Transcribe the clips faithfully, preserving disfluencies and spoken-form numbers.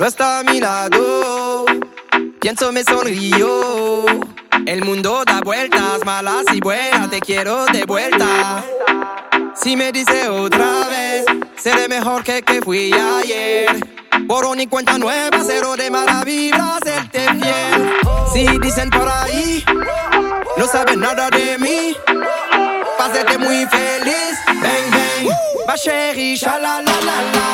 no está a mi lado. Pienso, me sonrío. El mundo da vueltas, malas y buenas, te quiero de vuelta. Si me dice otra vez, seré mejor que que fui ayer. Borrón y cuenta nueva, cero de maravillas, serte fiel. Si dicen por ahí, no saben nada de mí, pásate muy feliz. Bang, bang, ma chérie, sha-la-la-la-la.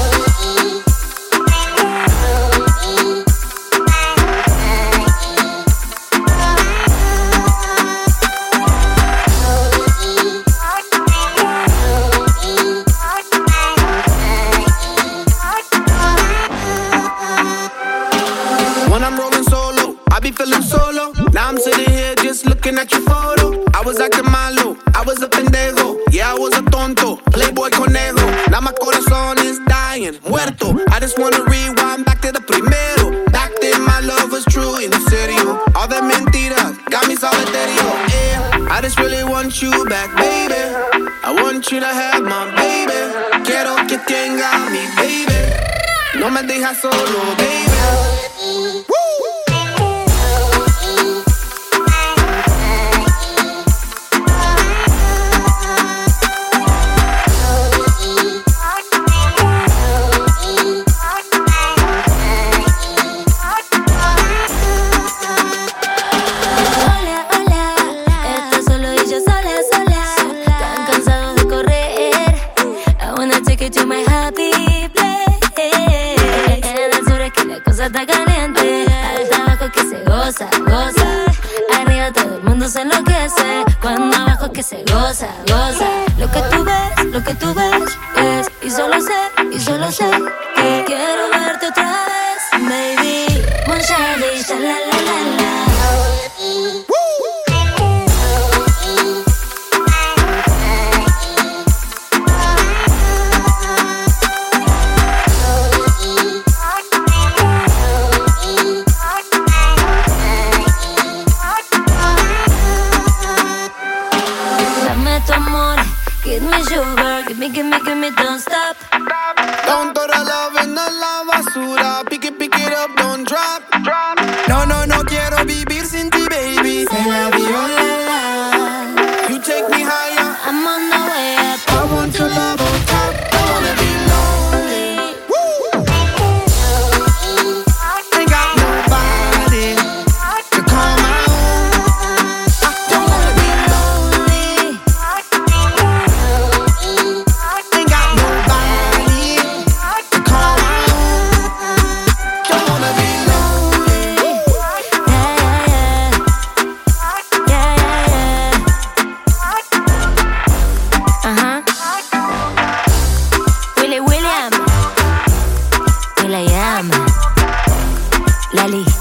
When I'm rolling solo, I be feeling solo. Now I'm sitting here just looking at your photo. I was acting malo, I was a pendejo. Yeah, I was a tonto, playboy conejo. Now my corazón is dying, muerto. I just wanna rewind back to the primero. Back then my love was true, en serio. All that mentiras got me solitario. Yeah, I just really want you back, baby. I want you to have my baby. Quiero que tenga mi baby. No me dejas solo, baby. To my happy place. En el sur es que la cosa está caliente. Alta abajo que se goza, goza. Arriba todo el mundo se enloquece. Cuando abajo que se goza, goza. Lo que tú ves, lo que tú ves es. Y solo sé, y solo sé que quiero verte otra vez, baby. Mon chéri, sha-la-la-la-la. Tu amor, give me sugar, give me, give me, give me, don't stop. Don't throw the love in the la basura. Pick it, pick it up, don't drop. No, no, no quiero vivir sin ti, baby. Se la viola. You take me higher. I'm on the way up. I want your love on top. I wanna be lonely. Ain't got nobody to call my own. I don't wanna be lonely. Ain't got nobody to call my own. Don't wanna be lonely. Yeah, yeah, yeah. Uh-huh. Willy William. Will.i.am. Lali.